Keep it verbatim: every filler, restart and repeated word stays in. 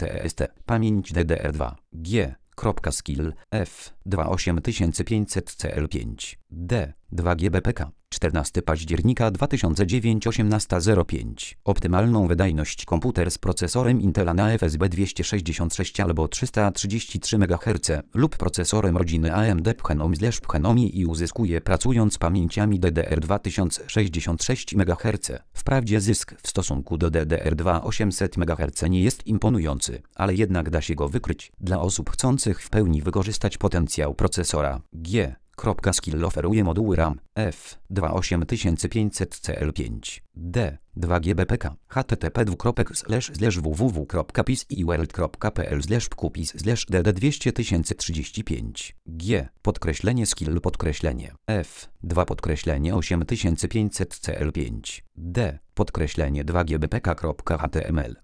T S T. Pamięć D D R dwa. G. Skill F dwa osiem pięćset C L pięć D dwa G B P K czternastego października dwa tysiące dziewięć osiemnasta zero pięć. Optymalną wydajność komputer z procesorem Intela na F S B dwieście sześćdziesiąt sześć albo trzysta trzydzieści trzy megaherce lub procesorem rodziny A M D Phenom/Phenomi i uzyskuje pracując pamięciami D D R dwa tysiące sześćdziesiąt sześć megaherców. Wprawdzie zysk w stosunku do D D R dwa osiemset megaherców nie jest imponujący, ale jednak da się go wykryć. Dla osób chcących w pełni wykorzystać potencjał procesora G. Skill oferuje moduły RAM F dwa osiem pięćset C L pięć D dwa G B P K http dwukropek slash slash www.pisiworld.pl slash qpis slash dd dwieście tysięcy trzydzieści pięć G podkreślenie skill podkreślenie F dwa podkreślenie osiem tysięcy pięćset C L pięć D podkreślenie dwa G B P K.html